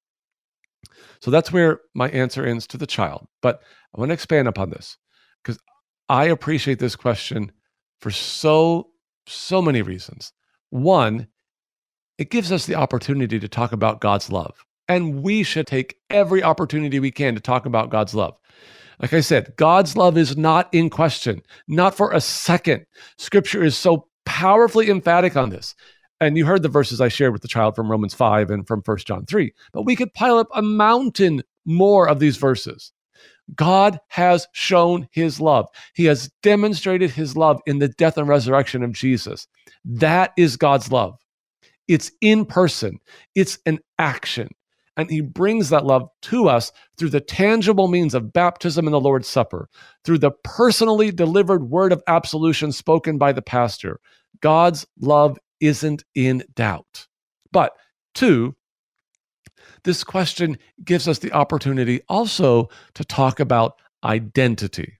So that's where my answer ends to the child. But I want to expand upon this because I appreciate this question for so, so many reasons. One, it gives us the opportunity to talk about God's love. And we should take every opportunity we can to talk about God's love. Like I said, God's love is not in question, not for a second. Scripture is so powerfully emphatic on this. And you heard the verses I shared with the child from Romans five and from First John three. But we could pile up a mountain more of these verses. God has shown his love. He has demonstrated his love in the death and resurrection of Jesus. That is God's love. It's in person. It's an action. And he brings that love to us through the tangible means of baptism and the Lord's Supper, through the personally delivered word of absolution spoken by the pastor. God's love isn't in doubt. But two, this question gives us the opportunity also to talk about identity.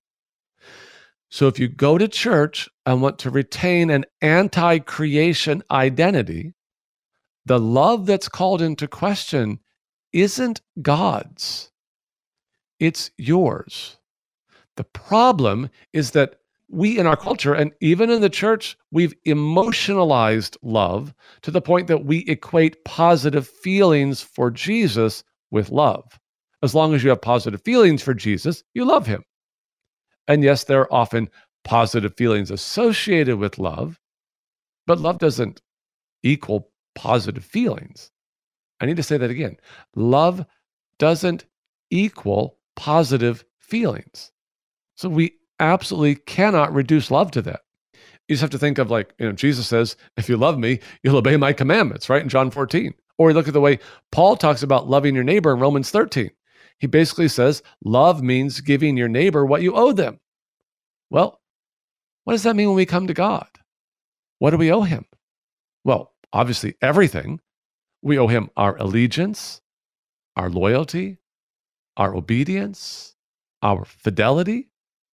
So if you go to church and want to retain an anti-creation identity, the love that's called into question isn't God's. It's yours. The problem is that we in our culture, and even in the church, we've emotionalized love to the point that we equate positive feelings for Jesus with love. As long as you have positive feelings for Jesus, you love him. And yes, there are often positive feelings associated with love, but love doesn't equal positive feelings. I need to say that again. Love doesn't equal positive feelings. So we absolutely cannot reduce love to that. You just have to think of, like, you know, Jesus says, if you love me, you'll obey my commandments, right? In John fourteen. Or you look at the way Paul talks about loving your neighbor in Romans thirteen. He basically says, love means giving your neighbor what you owe them. Well, what does that mean when we come to God? What do we owe him? Well, obviously everything. We owe him our allegiance, our loyalty, our obedience, our fidelity.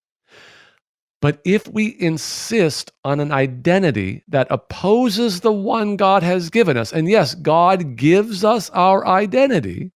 But if we insist on an identity that opposes the one God has given us, and yes, God gives us our identity,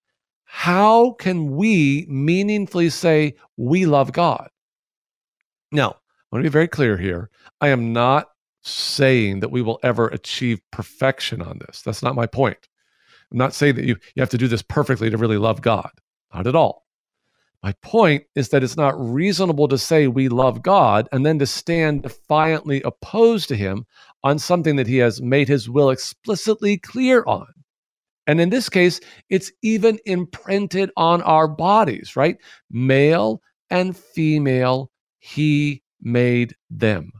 how can we meaningfully say we love God? Now, I want to be very clear here. I am not saying that we will ever achieve perfection on this. That's not my point. I'm not saying that you, you have to do this perfectly to really love God. Not at all. My point is that it's not reasonable to say we love God and then to stand defiantly opposed to him on something that he has made his will explicitly clear on. And in this case, it's even imprinted on our bodies, right? Male and female, he made them.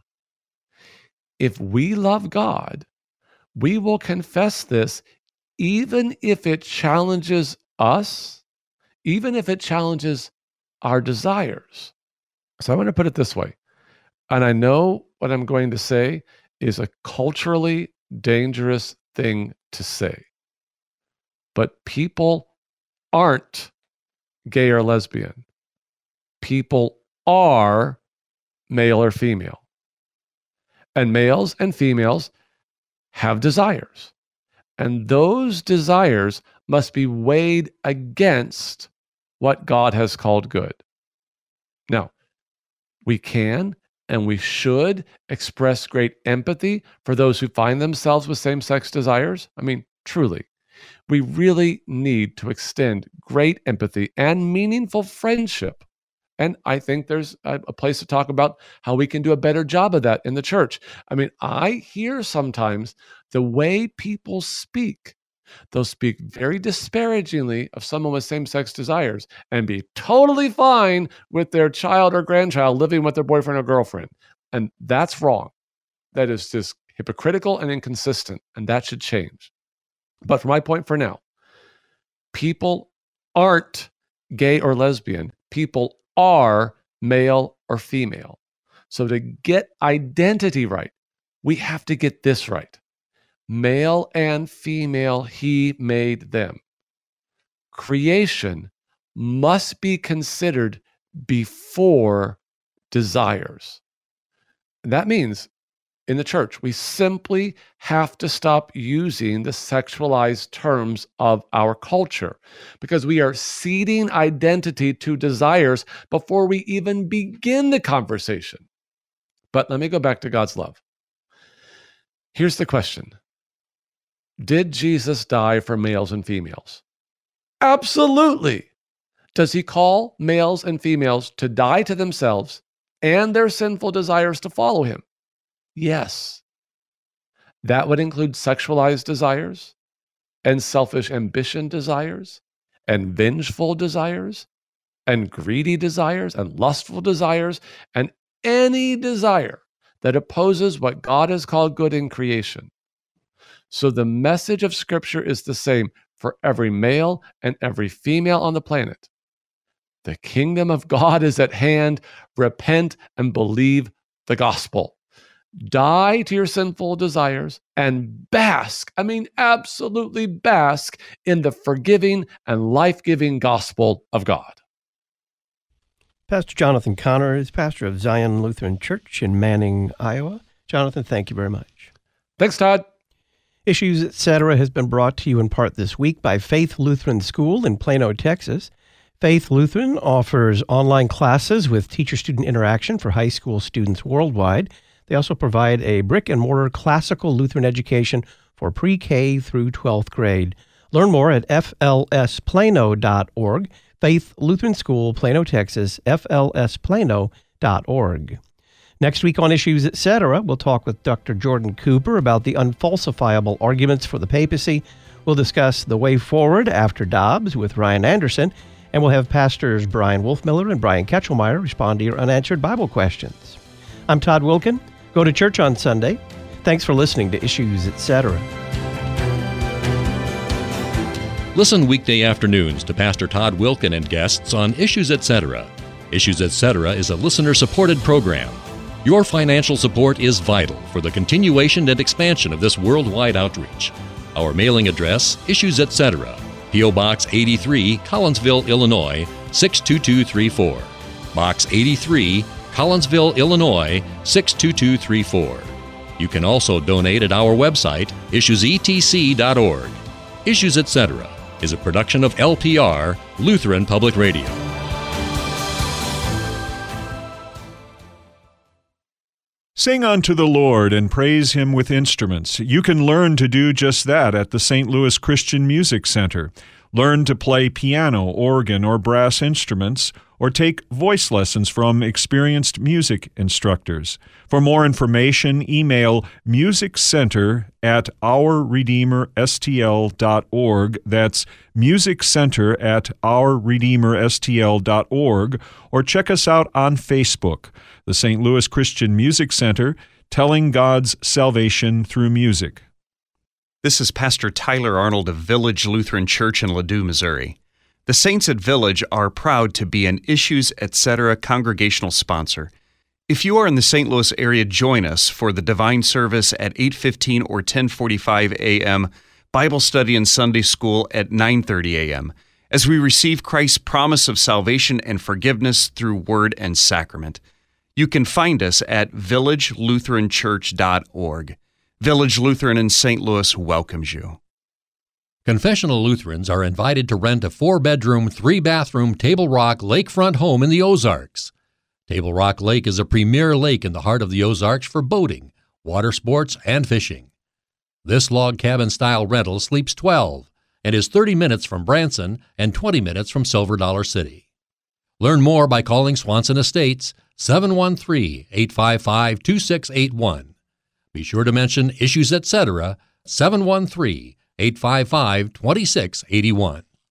If we love God, we will confess this even if it challenges us, even if it challenges our desires. So I want to put it this way, and I know what I'm going to say is a culturally dangerous thing to say, but people aren't gay or lesbian. People are male or female. And males and females have desires. And those desires must be weighed against what God has called good. Now, we can and we should express great empathy for those who find themselves with same-sex desires. I mean, truly, we really need to extend great empathy and meaningful friendship. And I think there's a, a place to talk about how we can do a better job of that in the church. I mean, I hear sometimes the way people speak. They'll speak very disparagingly of someone with same-sex desires and be totally fine with their child or grandchild living with their boyfriend or girlfriend. And that's wrong. That is just hypocritical and inconsistent, and that should change. But for my point for now, people aren't gay or lesbian. People are male or female. So to get identity right, we have to get this right. Male and female, he made them. Creation must be considered before desires. And that means in the church, we simply have to stop using the sexualized terms of our culture because we are ceding identity to desires before we even begin the conversation. But let me go back to God's love. Here's the question. Did Jesus die for males and females? Absolutely. Does he call males and females to die to themselves and their sinful desires to follow him? Yes. That would include sexualized desires and selfish ambition desires and vengeful desires and greedy desires and lustful desires and any desire that opposes what God has called good in creation. So the message of Scripture is the same for every male and every female on the planet. The kingdom of God is at hand. Repent and believe the gospel. Die to your sinful desires and bask, I mean, absolutely bask in the forgiving and life-giving gospel of God. Pastor Jonathan Conner is pastor of Zion Lutheran Church in Manning, Iowa. Jonathan, thank you very much. Thanks, Todd. Issues, et cetera has been brought to you in part this week by Faith Lutheran School in Plano, Texas. Faith Lutheran offers online classes with teacher-student interaction for high school students worldwide. They also provide a brick-and-mortar classical Lutheran education for pre-K through twelfth grade. Learn more at f l s plano dot org. Faith Lutheran School, Plano, Texas, f l s plano dot org. Next week on Issues, et cetera, we'll talk with Doctor Jordan Cooper about the unfalsifiable arguments for the papacy. We'll discuss the way forward after Dobbs with Ryan Anderson, and we'll have pastors Brian Wolfmiller and Brian Ketchelmeyer respond to your unanswered Bible questions. I'm Todd Wilken. Go to church on Sunday. Thanks for listening to Issues, et cetera. Listen weekday afternoons to Pastor Todd Wilken and guests on Issues, et cetera. Issues, et cetera is a listener-supported program. Your financial support is vital for the continuation and expansion of this worldwide outreach. Our mailing address, Issues, et cetera. P O. Box eighty-three, Collinsville, Illinois, six two two three four. Box eighty-three, Collinsville, Illinois, six two two three four. You can also donate at our website, issues e t c dot org. Issues, et cetera is a production of L P R, Lutheran Public Radio. Sing unto the Lord and praise Him with instruments. You can learn to do just that at the Saint Louis Christian Music Center. Learn to play piano, organ, or brass instruments, or take voice lessons from experienced music instructors. For more information, email musiccenter at our redeemer s t l dot org. That's musiccenter at our redeemer s t l dot org, or check us out on Facebook, the Saint Louis Christian Music Center, telling God's salvation through music. This is Pastor Tyler Arnold of Village Lutheran Church in Ladue, Missouri. The Saints at Village are proud to be an Issues, et cetera congregational sponsor. If you are in the Saint Louis area, join us for the Divine Service at eight fifteen or ten forty-five a.m., Bible study and Sunday school at nine thirty a.m., as we receive Christ's promise of salvation and forgiveness through word and sacrament. You can find us at village lutheran church dot org. Village Lutheran in Saint Louis welcomes you. Confessional Lutherans are invited to rent a four-bedroom, three-bathroom Table Rock lakefront home in the Ozarks. Table Rock Lake is a premier lake in the heart of the Ozarks for boating, water sports, and fishing. This log cabin-style rental sleeps twelve and is thirty minutes from Branson and twenty minutes from Silver Dollar City. Learn more by calling Swanson Estates, seven one three, eight five five, two six eight one. Be sure to mention Issues, et cetera, seven one three, eight five five, two six eight one.